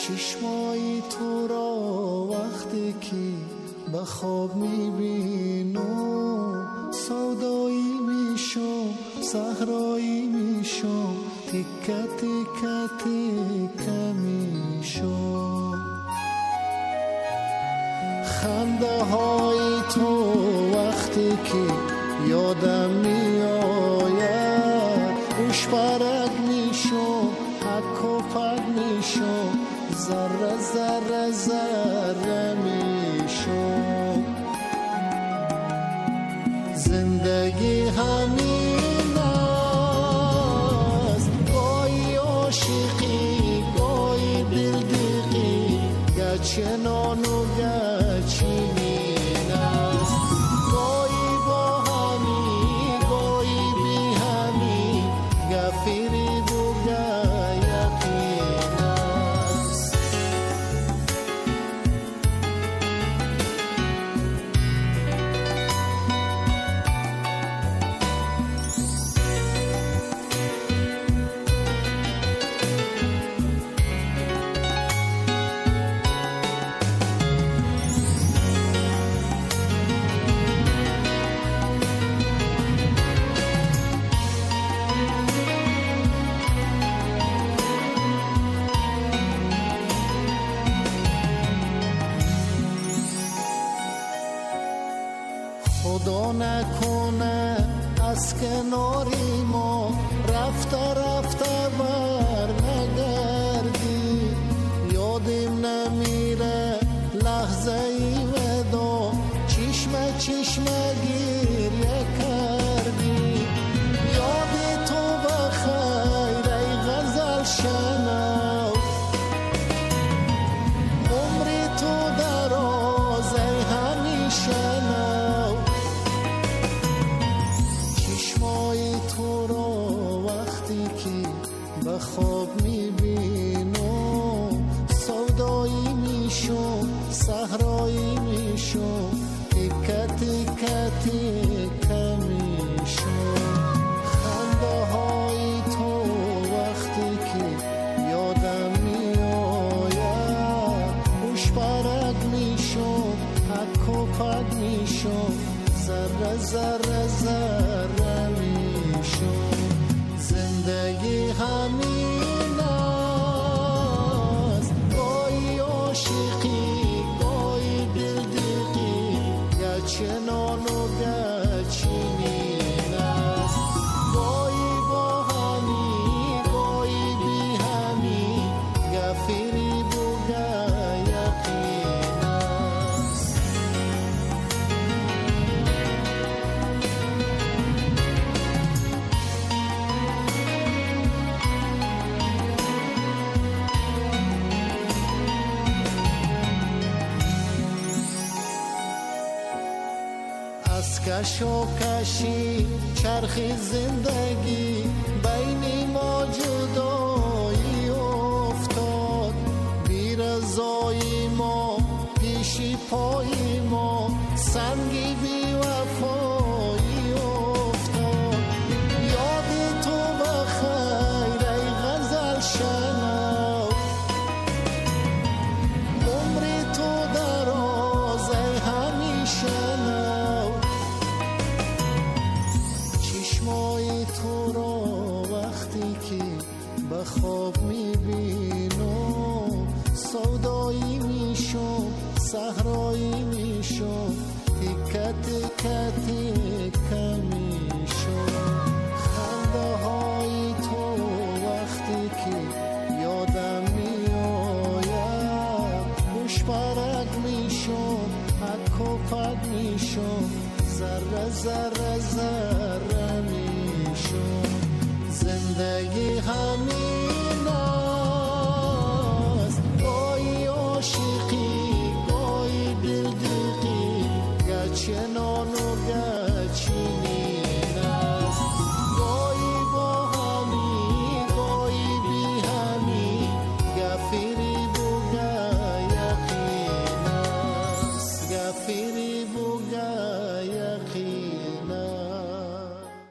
چشمای تو را وقتی که به خواب میبینم سودایی میشم صحرایی میشم تیکه تیکه تیکه میشم خنده های تو وقتی که یادم میآید اوش برگ میشم حک و پک میشم ذره ذره ذره میشم زندگی همین است گاهی عاشقی گاهی دلدقی گچنان و گچینین است گاهی با همی گاهی بی همی گفیری بگه خدا نکنه از کناری ما رفته رفته بر نگردی یادم نمیره لحظه ای ودا چشمه چشمه گریه کردی یاد تو بخیر ای غزل شنو عمری تو دراز ای همیشه به خواب میبینم سودایی میشم صحرایی میشم تیکه تیکه تیکه میشم خنده های تو وقتی که یادم میآید خوش برگ میشم حک و پک میشم ذره ذره ذره میشم زندگی همین است گاهی عاشقی گاهی دلدقی گچنان و گچینین است گاهی با همی گاهی بی همی گفیری بگه یقین است از کش و کشی چرخی زندگی بین ما جدایی افتاد بی رضایی ما پیشی پایی ما سنگی بی وفایی افتاد یاد تو بخیر ای غزل شنو عمری تو دراز ای همیشه چشمای تو را وقتی که به خواب میبینم سودایی میشم صحرایی میشم تیکه تیکه تیکه میشم خنده های تو وقتی که یادم میآید خوش برگ میشم حک و پک میشم ذره ذره ذره میشم زندگی همین است گاهی عاشقی گاهی دلدقی گچنان و گچینین است گاهی با همی گاهی بی همی گفیری بگه یقین است گفیری بگه